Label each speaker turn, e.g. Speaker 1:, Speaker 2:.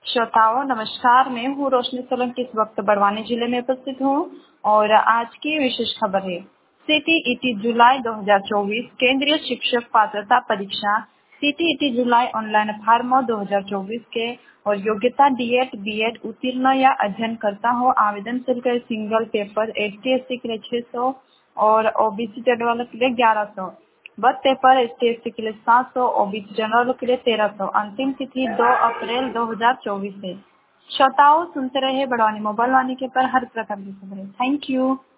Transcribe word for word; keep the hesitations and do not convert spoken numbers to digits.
Speaker 1: श्रोताओं नमस्कार, मैं हूँ रोशनी सोलंकी। इस वक्त बड़वानी जिले में उपस्थित हूँ और आज की विशेष खबर है सीटीईटी जुलाई दो हज़ार चौबीस केंद्रीय शिक्षक पात्रता परीक्षा सीटीईटी जुलाई ऑनलाइन फार्म दो हज़ार चौबीस के और योग्यता डीएड बीएड उत्तीर्ण या अध्ययन करता हो। आवेदन शुल्क single paper S T S C के लिए छह सौ और ओबीसी जनरल के लिए ग्यारह सौ। बस paper S T S C के लिए सात सौ, ओबीसी जनरल के लिए तेरह सौ। अंतिम तिथि दो अप्रैल दो हज़ार चौबीस है। श्रोताओं सुनते रहे बड़वानी मोबाइल वाणी के पर हर प्रकार की खबरें। Thank you.